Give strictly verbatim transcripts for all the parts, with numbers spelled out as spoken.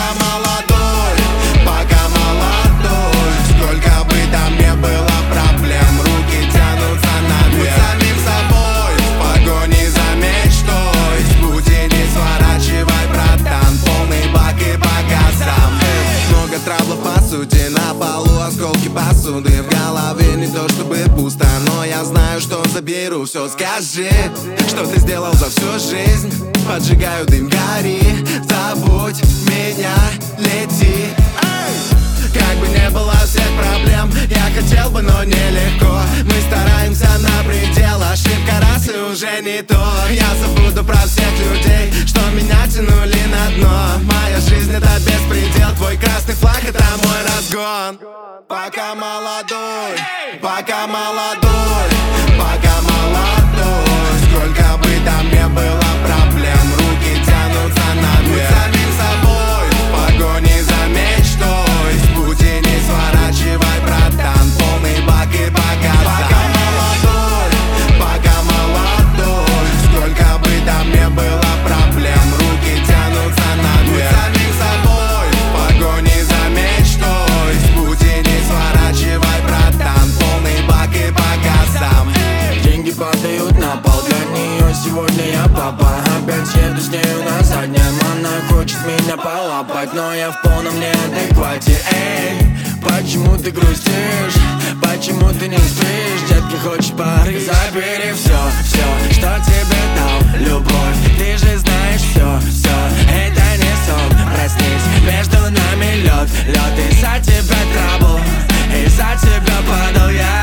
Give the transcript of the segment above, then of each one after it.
Пока молодой, пока молодой. Сколько бы там не было проблем, руки тянутся наверх. Будь самим собой, в погоне за мечтой. С пути не сворачивай, братан, полный бак и по газам. Много траблов по сути, на полу осколки посуды. В голове не то чтобы пусто, но я знаю, что заберу все. Скажи, что ты сделал за всю жизнь. Поджигаю дым, гори, забудь меня, лети. Как бы не было всех проблем, я хотел бы, но нелегко. Мы стараемся на предел, ошибка раз и уже не то. Я забуду про всех людей, что меня тянули на дно. Моя жизнь это беспредел, твой красный флаг это мой разгон. Пока молодой, пока молодой, пока молодой. Сколько бы там не было проблем, руки тянутся наверх. Будь самим собой, в погоне за мечтой. С пути не сворачивай, братан, полный бак и по газам. Пока молодой, пока молодой. Сколько бы там не было проблем, руки тянутся наверх. Будь самим собой, в погоне за мечтой. С пути не сворачивай, братан, полный бак и по газам. Деньги падают на пол, для нее сегодня я папа. Опять еду с нею на заднем, она хочет меня полапать, но я в полном неадеквате. Эй, почему ты грустишь? Почему ты не спишь? Детки, хочешь пары? Забери все, все, что тебе дал любовь. Ты же знаешь все, все, это не сон. Проснись, между нами лед, лед. Из-за тебя трабл, из-за тебя падал я.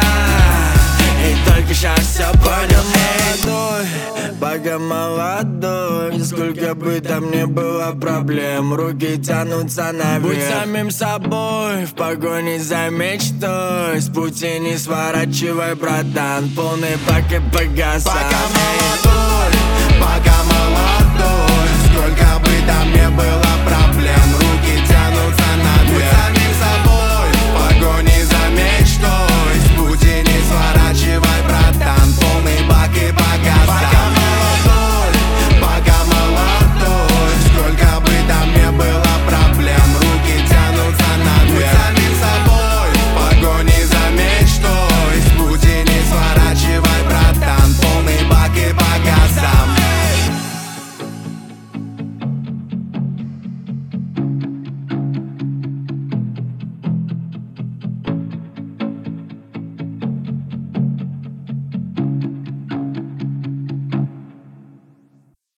И только сейчас все понял. Молодой, пока молодой. Сколько бы там ни было проблем, руки тянутся наверх. Будь самим собой, в погоне за мечтой. С пути не сворачивай, братан, полный бак и по газам. Пока молодой, пока молодой. Сколько бы там не было проблем,